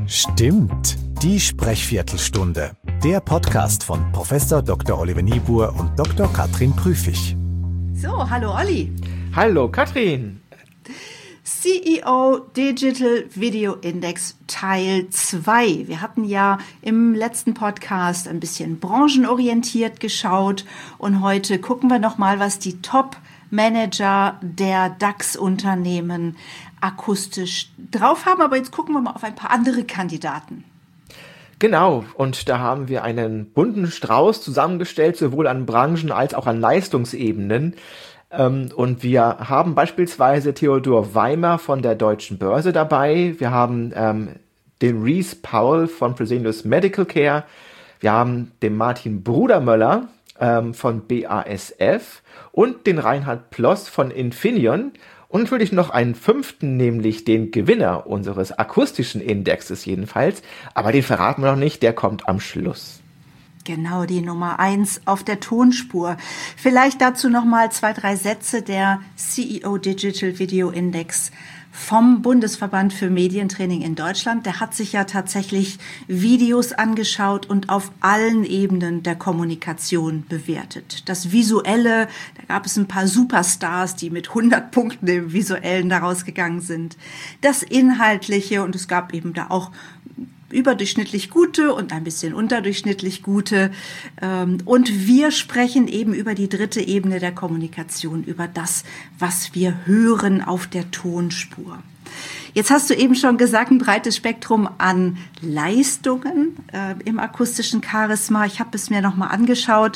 Stimmt, die Sprechviertelstunde. Der Podcast von Prof. Dr. Oliver Niebuhr und Dr. Katrin Prüfig. So, hallo Olli. Hallo Katrin. CEO Digital Video Index Teil 2. Wir hatten ja im letzten Podcast ein bisschen branchenorientiert geschaut und heute gucken wir nochmal, was die Top-Manager der DAX-Unternehmen akustisch drauf haben. Aber jetzt gucken wir mal auf ein paar andere Kandidaten. Genau, und da haben wir einen bunten Strauß zusammengestellt, sowohl an Branchen als auch an Leistungsebenen. Und wir haben beispielsweise Theodor Weimer von der Deutschen Börse dabei. Wir haben den Reece Powell von Fresenius Medical Care. Wir haben den Martin Brudermöller von BASF und den Reinhard Ploss von Infineon. Und natürlich noch einen fünften, nämlich den Gewinner unseres akustischen Indexes jedenfalls. Aber den verraten wir noch nicht, der kommt am Schluss. Genau, die Nummer 1 auf der Tonspur. Vielleicht dazu nochmal 2, 3 Sätze. Der CEO Digital Video Index vom Bundesverband für Medientraining in Deutschland, der hat sich ja tatsächlich Videos angeschaut und auf allen Ebenen der Kommunikation bewertet. Das Visuelle, da gab es ein paar Superstars, die mit 100 Punkten im Visuellen daraus gegangen sind. Das Inhaltliche, und es gab eben da auch überdurchschnittlich gute und ein bisschen unterdurchschnittlich gute. Und wir sprechen eben über die dritte Ebene der Kommunikation, über das, was wir hören auf der Tonspur. Jetzt hast du eben schon gesagt, ein breites Spektrum an Leistungen im akustischen Charisma. Ich habe es mir nochmal angeschaut.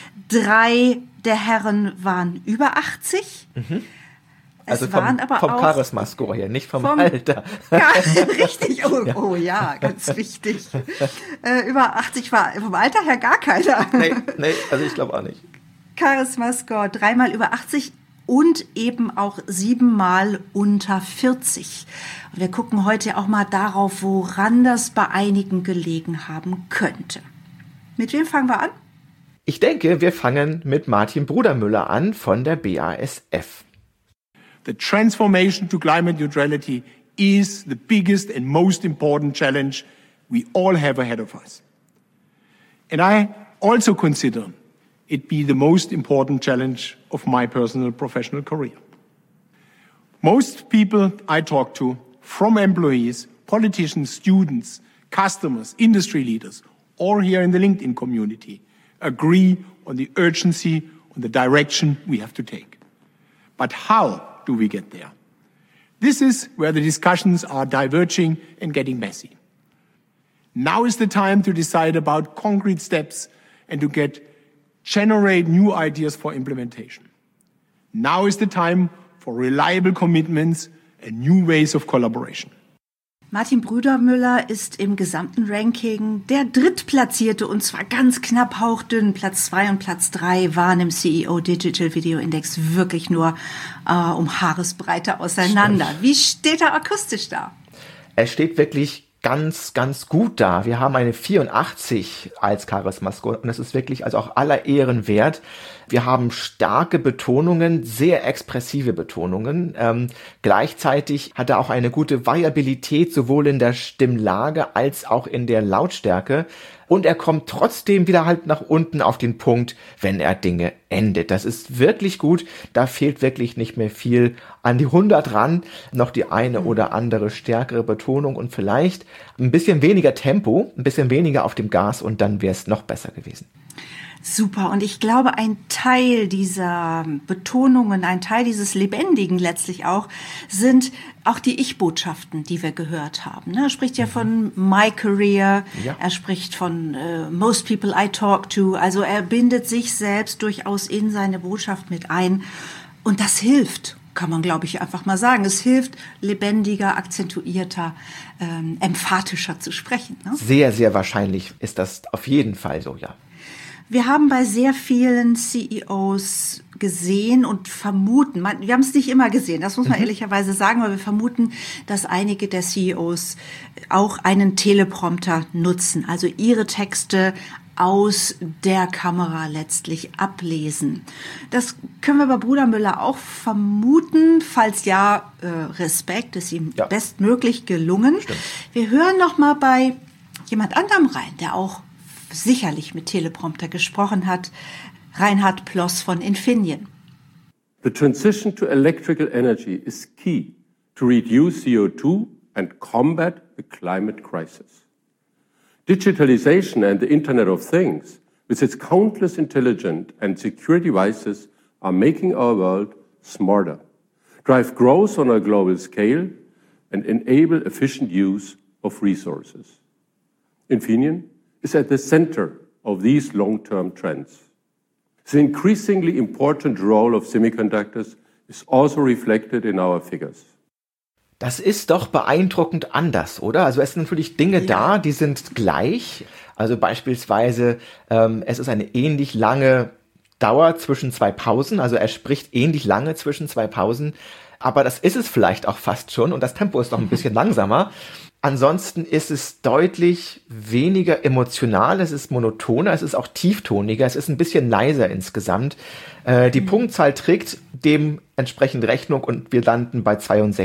3 der Herren waren über 80. Mhm. Also vom Charisma-Score her, nicht vom Alter. Ja, richtig, oh ja, ganz wichtig. Über 80 war vom Alter her gar keiner. Nee, also ich glaube auch nicht. Charisma-Score 3-mal über 80 und eben auch 7-mal unter 40. Und wir gucken heute auch mal darauf, woran das bei einigen gelegen haben könnte. Mit wem fangen wir an? Ich denke, wir fangen mit Martin Brudermöller an von der BASF. The transformation to climate neutrality is the biggest and most important challenge we all have ahead of us. And I also consider it be the most important challenge of my personal professional career. Most people I talk to, from employees, politicians, students, customers, industry leaders, or here in the LinkedIn community, agree on the urgency, on the direction we have to take. But how do we get there? This is where the discussions are diverging and getting messy. Now is the time to decide about concrete steps and to generate new ideas for implementation. Now is the time for reliable commitments and new ways of collaboration. Martin Brudermöller ist im gesamten Ranking der Drittplatzierte und zwar ganz knapp hauchdünn. Platz 2 und Platz 3 waren im CEO Digital Video Index wirklich nur um Haaresbreite auseinander. Stimmt. Wie steht er akustisch da? Er steht wirklich ganz, ganz gut da. Wir haben eine 84 als Charisma-Score und das ist wirklich also auch aller Ehren wert. Wir haben starke Betonungen, sehr expressive Betonungen. Gleichzeitig hat er auch eine gute Variabilität sowohl in der Stimmlage als auch in der Lautstärke. Und er kommt trotzdem wieder halt nach unten auf den Punkt, wenn er Dinge endet. Das ist wirklich gut. Da fehlt wirklich nicht mehr viel an die 100 ran. Noch die eine oder andere stärkere Betonung und vielleicht ein bisschen weniger Tempo, ein bisschen weniger auf dem Gas und dann wäre es noch besser gewesen. Super. Und ich glaube, ein Teil dieser Betonungen, ein Teil dieses Lebendigen letztlich auch, sind auch die Ich-Botschaften, die wir gehört haben. Er spricht ja von My Career, ja. Er spricht von Most People I Talk To. Also er bindet sich selbst durchaus in seine Botschaft mit ein. Und das hilft, kann man, glaube ich, einfach mal sagen. Es hilft, lebendiger, akzentuierter, emphatischer zu sprechen. Ne? Sehr, sehr wahrscheinlich ist das auf jeden Fall so, ja. Wir haben bei sehr vielen CEOs gesehen und vermuten, wir haben es nicht immer gesehen, das muss man ehrlicherweise sagen, aber wir vermuten, dass einige der CEOs auch einen Teleprompter nutzen, also ihre Texte aus der Kamera letztlich ablesen. Das können wir bei Bruder Müller auch vermuten. Falls ja, Respekt, ist ihm bestmöglich gelungen. Stimmt. Wir hören noch mal bei jemand anderem rein, der auch sicherlich mit Teleprompter gesprochen hat. Reinhard Ploss von Infineon. The transition to electrical energy is key to reduce CO2 and combat the climate crisis. Digitalization and the Internet of Things, with its countless intelligent and secure devices, are making our world smarter, drive growth on a global scale, and enable efficient use of resources. Infineon is at the center of these long-term trends. The increasingly important role of semiconductors is also reflected in our figures. Das ist doch beeindruckend anders, oder? Also es sind natürlich Dinge da, die sind gleich. Also beispielsweise, es ist eine ähnlich lange Dauer zwischen zwei Pausen. Also er spricht ähnlich lange zwischen zwei Pausen. Aber das ist es vielleicht auch fast schon und das Tempo ist noch ein bisschen langsamer. Ansonsten ist es deutlich weniger emotional, es ist monotoner, es ist auch tieftoniger, es ist ein bisschen leiser insgesamt. Die Punktzahl trägt dementsprechend Rechnung und wir landen bei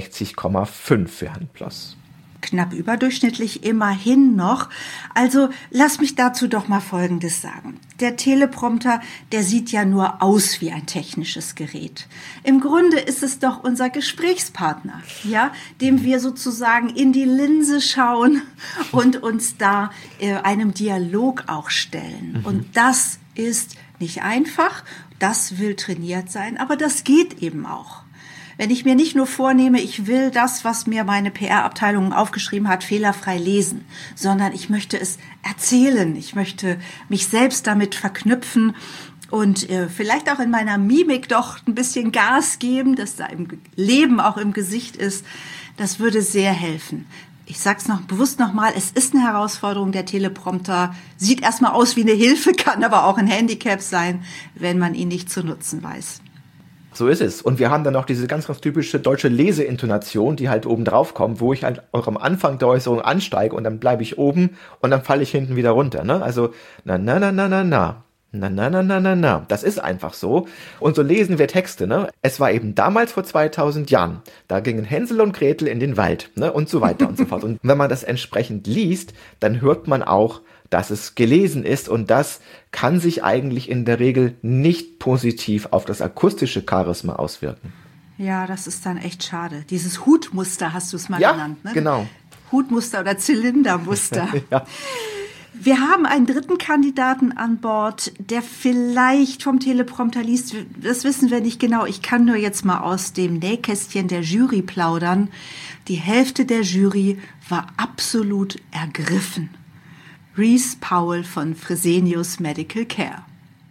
62,5 für Herrn Ploss. Knapp überdurchschnittlich immerhin noch. Also lass mich dazu doch mal Folgendes sagen. Der Teleprompter, der sieht ja nur aus wie ein technisches Gerät. Im Grunde ist es doch unser Gesprächspartner, ja, dem wir sozusagen in die Linse schauen und uns da einem Dialog auch stellen. Und das ist nicht einfach, das will trainiert sein, aber das geht eben auch. Wenn ich mir nicht nur vornehme, ich will das, was mir meine PR-Abteilung aufgeschrieben hat, fehlerfrei lesen, sondern ich möchte es erzählen, ich möchte mich selbst damit verknüpfen und vielleicht auch in meiner Mimik doch ein bisschen Gas geben, dass da im Leben auch im Gesicht ist, das würde sehr helfen. Ich sag's bewusst nochmal, es ist eine Herausforderung, der Teleprompter sieht erstmal aus wie eine Hilfe, kann aber auch ein Handicap sein, wenn man ihn nicht zu nutzen weiß. So ist es. Und wir haben dann noch diese ganz, ganz typische deutsche Leseintonation, die halt oben drauf kommt, wo ich halt auch am Anfang der Äußerung ansteige und dann bleibe ich oben und dann falle ich hinten wieder runter. Ne? Also na. Na. Das ist einfach so. Und so lesen wir Texte. Ne? Es war eben damals vor 2000 Jahren. Da gingen Hänsel und Gretel in den Wald, ne? Und so weiter und so fort. Und wenn man das entsprechend liest, dann hört man auch, dass es gelesen ist und das kann sich eigentlich in der Regel nicht positiv auf das akustische Charisma auswirken. Ja, das ist dann echt schade. Dieses Hutmuster hast du es mal genannt, ne? Genau. Hutmuster oder Zylindermuster. Ja. Wir haben einen dritten Kandidaten an Bord, der vielleicht vom Teleprompter liest. Das wissen wir nicht genau. Ich kann nur jetzt mal aus dem Nähkästchen der Jury plaudern. Die Hälfte der Jury war absolut ergriffen. Reese Powell von Fresenius Medical Care.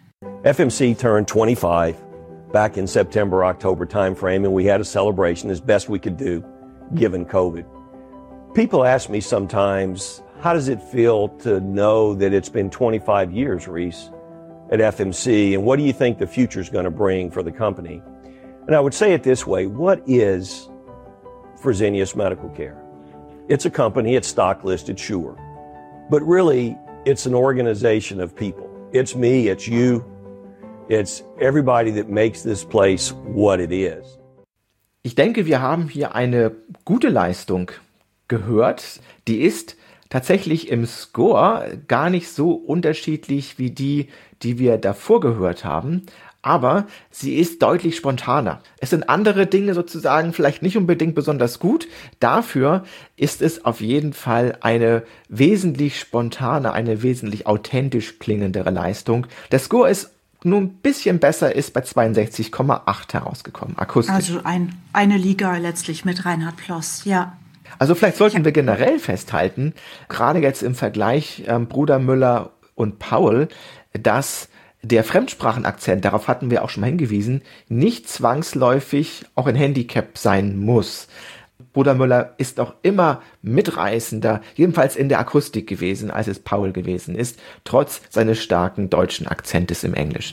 FMC turned 25 back in September, October timeframe, and we had a celebration as best we could do, given COVID. People ask me sometimes, how does it feel to know that it's been 25 years, Reese, at FMC, and what do you think the future is going to bring for the company? And I would say it this way, what is Fresenius Medical Care? It's a company, it's stock listed, sure. But really, it's an organization of people. It's me, it's you, it's everybody that makes this place what it is. Ich denke, wir haben hier eine gute Leistung gehört. Die ist tatsächlich im Score gar nicht so unterschiedlich wie die wir davor gehört haben. Aber sie ist deutlich spontaner. Es sind andere Dinge sozusagen vielleicht nicht unbedingt besonders gut. Dafür ist es auf jeden Fall eine wesentlich spontane, eine wesentlich authentisch klingendere Leistung. Der Score ist nur ein bisschen besser, ist bei 62,8 herausgekommen, akustisch. Also eine Liga letztlich mit Reinhard Ploss, ja. Also vielleicht sollten wir generell festhalten, gerade jetzt im Vergleich Bruder Müller und Powell, dass der Fremdsprachenakzent, darauf hatten wir auch schon mal hingewiesen, nicht zwangsläufig auch ein Handicap sein muss. Bruder Müller ist auch immer mitreißender, jedenfalls in der Akustik gewesen, als es Powell gewesen ist, trotz seines starken deutschen Akzentes im Englischen.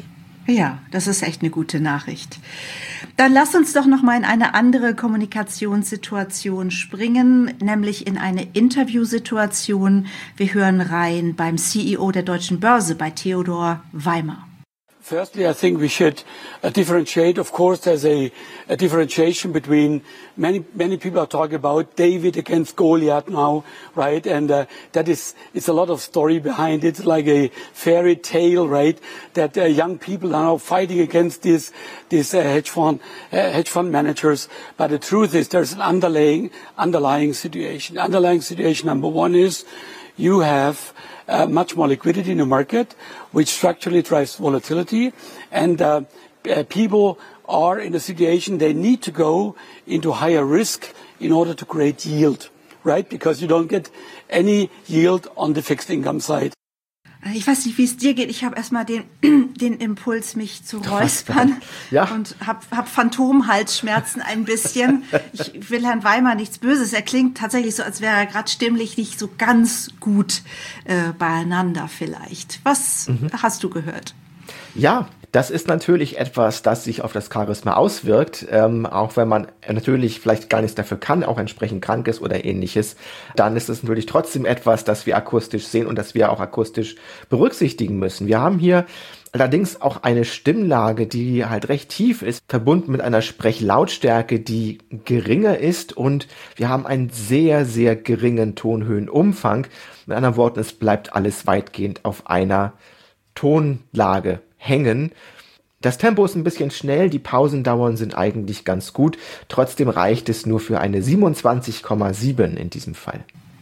Ja, das ist echt eine gute Nachricht. Dann lass uns doch noch mal in eine andere Kommunikationssituation springen, nämlich in eine Interviewsituation. Wir hören rein beim CEO der Deutschen Börse, bei Theodor Weimer. Firstly, I think we should differentiate. Of course, there's a differentiation between many people are talking about David against Goliath now, right? And it's a lot of story behind it, like a fairy tale, right? That young people are now fighting against these hedge fund managers. But the truth is, there's an underlying situation. Underlying situation number one is you have much more liquidity in the market, which structurally drives volatility, and people are in a situation they need to go into higher risk in order to create yield, right? Because you don't get any yield on the fixed income side. Ich weiß nicht, wie es dir geht. Ich habe erstmal den Impuls, mich zu räuspern und hab Phantomhalsschmerzen ein bisschen. Ich will Herrn Weimer nichts Böses. Er klingt tatsächlich so, als wäre er gerade stimmlich nicht so ganz gut beieinander vielleicht. Was hast du gehört? Ja, das ist natürlich etwas, das sich auf das Charisma auswirkt, auch wenn man natürlich vielleicht gar nichts dafür kann, auch entsprechend krank ist oder ähnliches, dann ist es natürlich trotzdem etwas, das wir akustisch sehen und das wir auch akustisch berücksichtigen müssen. Wir haben hier allerdings auch eine Stimmlage, die halt recht tief ist, verbunden mit einer Sprechlautstärke, die geringer ist, und wir haben einen sehr, sehr geringen Tonhöhenumfang. Mit anderen Worten, es bleibt alles weitgehend auf einer Tonlage hängen. Das Tempo ist ein bisschen schnell, die Pausendauern sind eigentlich ganz gut. Trotzdem reicht es nur für eine 27,7 in diesem Fall.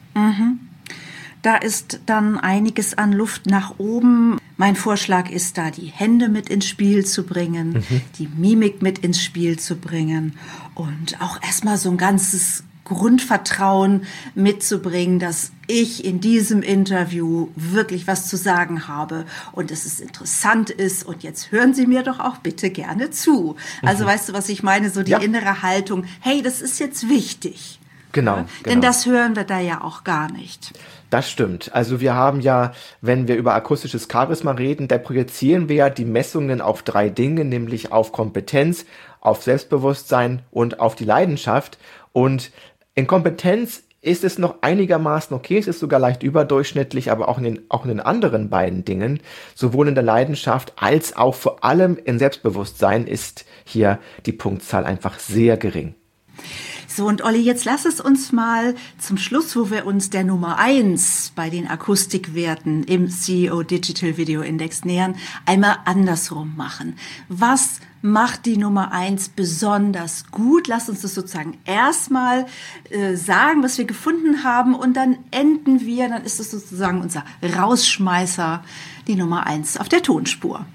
Da ist dann einiges an Luft nach oben. Mein Vorschlag ist da, die Hände mit ins Spiel zu bringen, die Mimik mit ins Spiel zu bringen und auch erstmal so ein ganzes Grundvertrauen mitzubringen, dass ich in diesem Interview wirklich was zu sagen habe und dass es interessant ist, und jetzt hören Sie mir doch auch bitte gerne zu. Also weißt du, was ich meine? So die innere Haltung, hey, das ist jetzt wichtig. Genau. Denn das hören wir da ja auch gar nicht. Das stimmt. Also wir haben ja, wenn wir über akustisches Charisma reden, da projizieren wir ja die Messungen auf 3 Dinge, nämlich auf Kompetenz, auf Selbstbewusstsein und auf die Leidenschaft. Und in Kompetenz ist es noch einigermaßen okay, es ist sogar leicht überdurchschnittlich, aber auch in den anderen beiden Dingen, sowohl in der Leidenschaft als auch vor allem in Selbstbewusstsein, ist hier die Punktzahl einfach sehr gering. So, und Olli, jetzt lass es uns mal zum Schluss, wo wir uns der Nummer 1 bei den Akustikwerten im CEO Digital Video Index nähern, einmal andersrum machen. Was macht die Nummer 1 besonders gut? Lass uns das sozusagen erstmal sagen, was wir gefunden haben, und dann enden wir, dann ist es sozusagen unser Rausschmeißer, die Nummer 1 auf der Tonspur.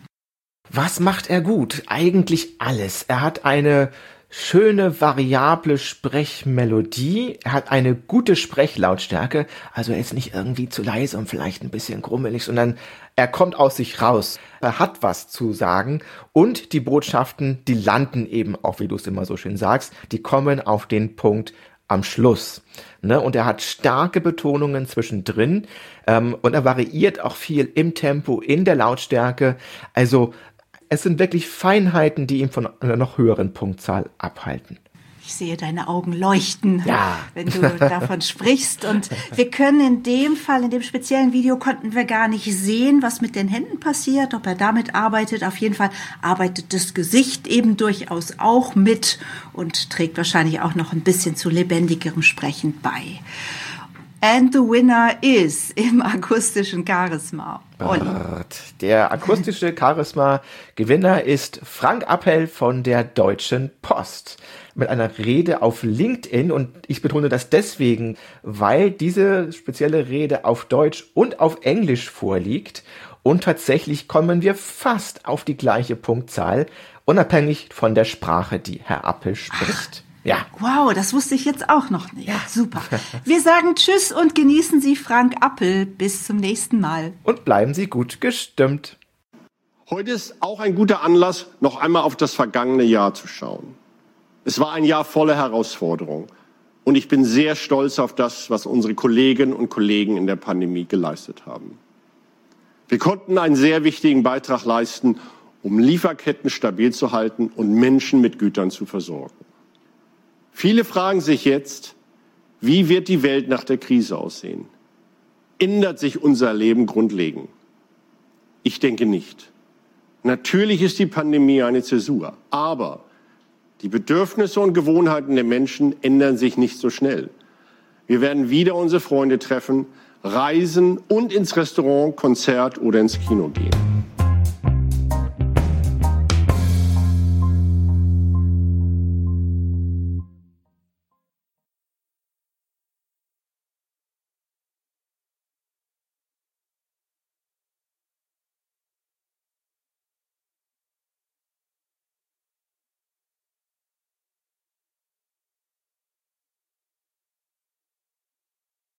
Was macht er gut? Eigentlich alles. Er hat eine schöne, variable Sprechmelodie. Er hat eine gute Sprechlautstärke. Also er ist nicht irgendwie zu leise und vielleicht ein bisschen grummelig, sondern er kommt aus sich raus. Er hat was zu sagen. Und die Botschaften, die landen eben auch, wie du es immer so schön sagst, die kommen auf den Punkt am Schluss. Ne? Und er hat starke Betonungen zwischendrin. Und er variiert auch viel im Tempo, in der Lautstärke. Also es sind wirklich Feinheiten, die ihn von einer noch höheren Punktzahl abhalten. Ich sehe deine Augen leuchten, wenn du davon sprichst. Und wir können in dem Fall, in dem speziellen Video, konnten wir gar nicht sehen, was mit den Händen passiert, ob er damit arbeitet. Auf jeden Fall arbeitet das Gesicht eben durchaus auch mit und trägt wahrscheinlich auch noch ein bisschen zu lebendigerem Sprechen bei. And the winner is im akustischen Charisma. Olli. Der akustische Charisma-Gewinner ist Frank Appel von der Deutschen Post mit einer Rede auf LinkedIn, und ich betone das deswegen, weil diese spezielle Rede auf Deutsch und auf Englisch vorliegt, und tatsächlich kommen wir fast auf die gleiche Punktzahl, unabhängig von der Sprache, die Herr Appel spricht. Ja. Wow, das wusste ich jetzt auch noch nicht. Ja. Super. Wir sagen Tschüss und genießen Sie Frank Appel. Bis zum nächsten Mal. Und bleiben Sie gut gestimmt. Heute ist auch ein guter Anlass, noch einmal auf das vergangene Jahr zu schauen. Es war ein Jahr voller Herausforderungen. Und ich bin sehr stolz auf das, was unsere Kolleginnen und Kollegen in der Pandemie geleistet haben. Wir konnten einen sehr wichtigen Beitrag leisten, um Lieferketten stabil zu halten und Menschen mit Gütern zu versorgen. Viele fragen sich jetzt, wie wird die Welt nach der Krise aussehen? Ändert sich unser Leben grundlegend? Ich denke nicht. Natürlich ist die Pandemie eine Zäsur, aber die Bedürfnisse und Gewohnheiten der Menschen ändern sich nicht so schnell. Wir werden wieder unsere Freunde treffen, reisen und ins Restaurant, Konzert oder ins Kino gehen.